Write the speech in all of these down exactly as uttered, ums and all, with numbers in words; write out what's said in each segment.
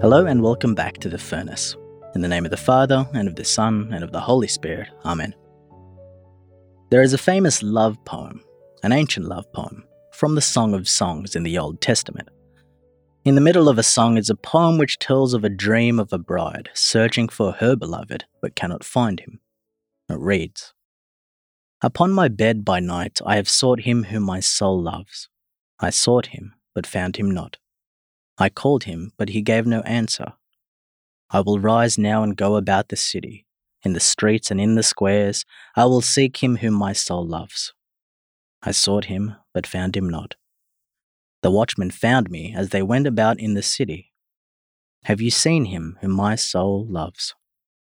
Hello and welcome back to The Furnace. In the name of the Father, and of the Son, and of the Holy Spirit. Amen. There is a famous love poem, an ancient love poem, from the Song of Songs in the Old Testament. In the middle of a song is a poem which tells of a dream of a bride searching for her beloved but cannot find him. It reads, "Upon my bed by night I have sought him whom my soul loves. I sought him, but found him not. I called him, but he gave no answer. I will rise now and go about the city. In the streets and in the squares, I will seek him whom my soul loves. I sought him, but found him not. The watchmen found me as they went about in the city. Have you seen him whom my soul loves?"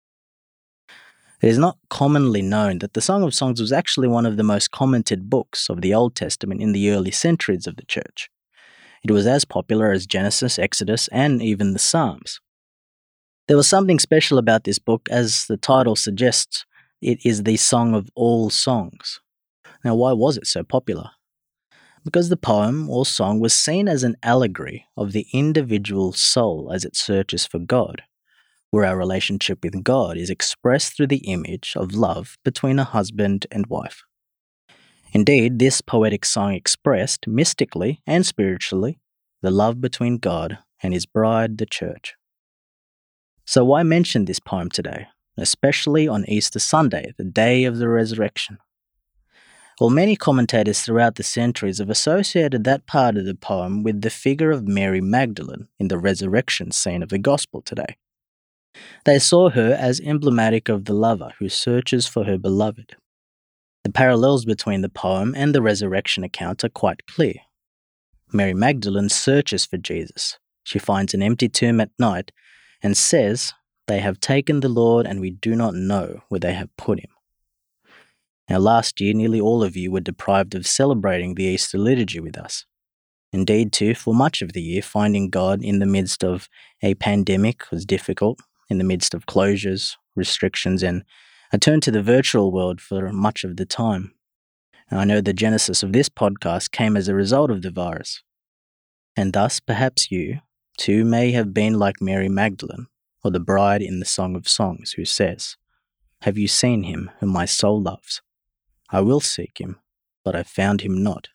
It is not commonly known that the Song of Songs was actually one of the most commented books of the Old Testament in the early centuries of the Church. It was as popular as Genesis, Exodus, and even the Psalms. There was something special about this book, as the title suggests. It is the song of all songs. Now, why was it so popular? Because the poem or song was seen as an allegory of the individual soul as it searches for God, where our relationship with God is expressed through the image of love between a husband and wife. Indeed, this poetic song expressed, mystically and spiritually, the love between God and his bride, the Church. So why mention this poem today, especially on Easter Sunday, the day of the resurrection? Well, many commentators throughout the centuries have associated that part of the poem with the figure of Mary Magdalene in the resurrection scene of the Gospel today. They saw her as emblematic of the lover who searches for her beloved. The parallels between the poem and the resurrection account are quite clear. Mary Magdalene searches for Jesus. She finds an empty tomb at night and says, "They have taken the Lord and we do not know where they have put him." Now, last year, nearly all of you were deprived of celebrating the Easter liturgy with us. Indeed, too, for much of the year, finding God in the midst of a pandemic was difficult, in the midst of closures, restrictions, and a turn to the virtual world for much of the time. And I know the genesis of this podcast came as a result of the virus. And thus, perhaps you, too, may have been like Mary Magdalene, or the bride in the Song of Songs, who says, "Have you seen him whom my soul loves? I will seek him, but I found him not."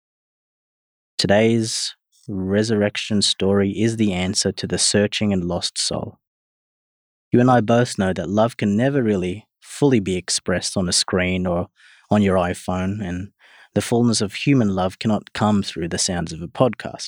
Today's resurrection story is the answer to the searching and lost soul. You and I both know that love can never really fully be expressed on a screen or on your iPhone, and the fullness of human love cannot come through the sounds of a podcast.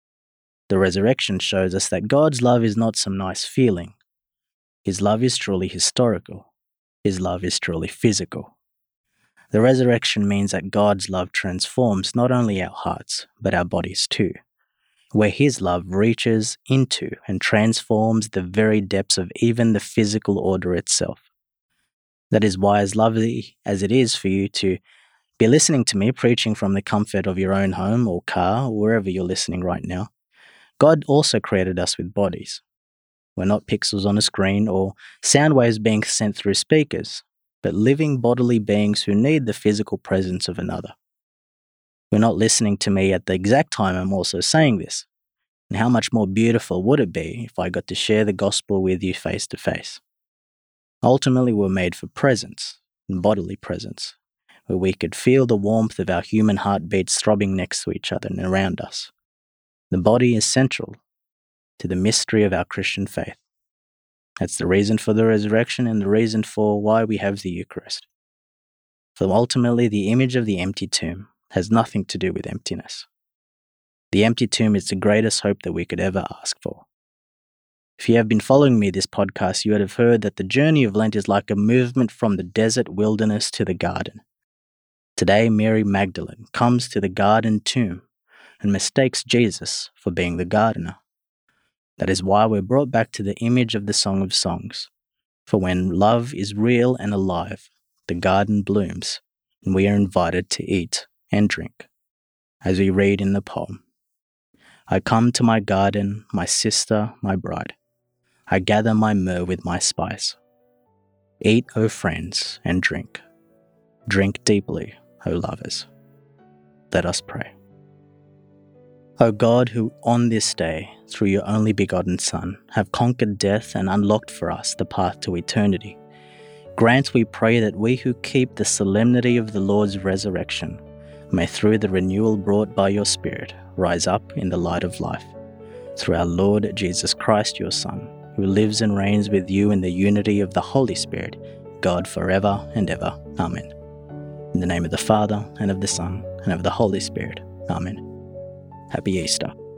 The resurrection shows us that God's love is not some nice feeling. His love is truly historical. His love is truly physical. The resurrection means that God's love transforms not only our hearts, but our bodies too, where his love reaches into and transforms the very depths of even the physical order itself. That is why, as lovely as it is for you to be listening to me preaching from the comfort of your own home or car or wherever you're listening right now, God also created us with bodies. We're not pixels on a screen or sound waves being sent through speakers, but living bodily beings who need the physical presence of another. You're not listening to me at the exact time I'm also saying this. And how much more beautiful would it be if I got to share the gospel with you face to face? Ultimately, we're made for presence, and bodily presence, where we could feel the warmth of our human heartbeats throbbing next to each other and around us. The body is central to the mystery of our Christian faith. That's the reason for the resurrection and the reason for why we have the Eucharist. For ultimately, the image of the empty tomb has nothing to do with emptiness. The empty tomb is the greatest hope that we could ever ask for. If you have been following me this podcast, you would have heard that the journey of Lent is like a movement from the desert wilderness to the garden. Today, Mary Magdalene comes to the garden tomb and mistakes Jesus for being the gardener. That is why we're brought back to the image of the Song of Songs. For when love is real and alive, the garden blooms, and we are invited to eat and drink. As we read in the poem, "I come to my garden, my sister, my bride. I gather my myrrh with my spice. Eat, O friends, and drink. Drink deeply, O lovers." Let us pray. O God, who on this day through your only begotten Son, have conquered death and unlocked for us the path to eternity, grant, we pray, that we who keep the solemnity of the Lord's resurrection may, through the renewal brought by your Spirit, rise up in the light of life. Through our Lord Jesus Christ, your Son, who lives and reigns with you in the unity of the Holy Spirit, God forever and ever. Amen. In the name of the Father, and of the Son, and of the Holy Spirit. Amen. Happy Easter.